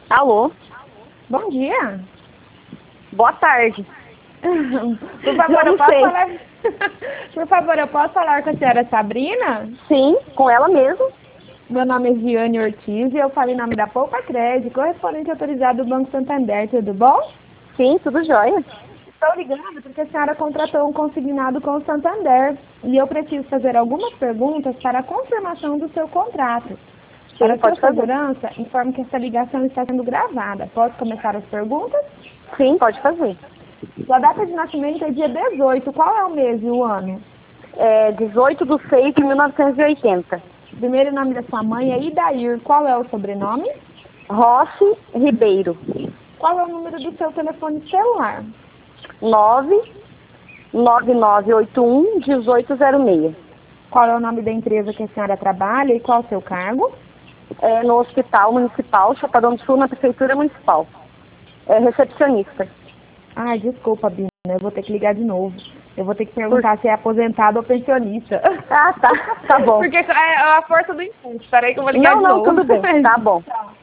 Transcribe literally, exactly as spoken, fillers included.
Alô? Bom dia. Boa tarde. Por favor, Não eu posso sei. falar... Por favor, eu posso falar com a senhora Sabrina? Sim, com ela mesmo. Meu nome é Giane Ortiz e eu falo em nome da Poupa Crédito, correspondente autorizado do Banco Santander, tudo bom? Sim, tudo jóia. Estou ligando porque a senhora contratou um consignado com o Santander e eu preciso fazer algumas perguntas para a confirmação do seu contrato. Para Sim, sua pode fazer. segurança, informo que essa ligação está sendo gravada. Posso começar as perguntas? Sim, pode fazer. Sua data de nascimento é dia dezoito. Qual é o mês e o ano? É dezoito de seis de mil novecentos e oitenta. Primeiro nome da sua mãe é Idair. Qual é o sobrenome? Rossi Ribeiro. Qual é o número do seu telefone celular? nove nove nove oito um um oito zero seis. Qual é o nome da empresa que a senhora trabalha e qual o seu cargo? É no Hospital Municipal, Chapadão do Sul, na Prefeitura Municipal. É recepcionista. Ai, desculpa, Bina. Eu vou ter que ligar de novo. Eu vou ter que perguntar Por... se é aposentado ou pensionista. Ah, tá. Tá bom. Porque é a força do impulso. Peraí que eu vou ligar não, de não, novo. Não, tudo bem. Tá bom.